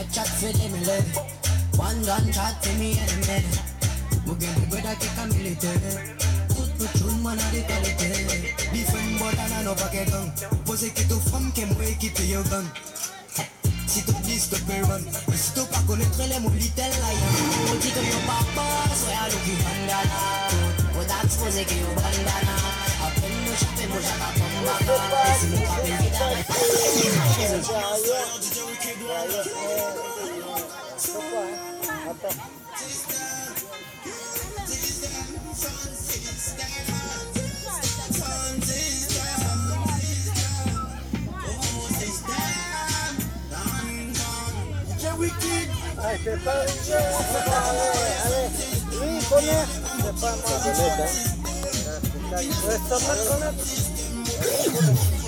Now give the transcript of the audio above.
get chat for them, one gun chat to me enemy. We get the brother kick a military. Put tune man a the quality. Different but I know back down. Pose que tu femme que moi qui te yo gun. Si tu dis que tu run, si tu pas connaître les mots little lion. Petit comme your papa, sois à l'eau qui bandana. Ou that's pose que yo bandana. Après nous chaper moi j'attends comme baba. Et si nous pas bien Allez, c'est pas allez, lui il connaît, c'est pas moi. Reste à connaître.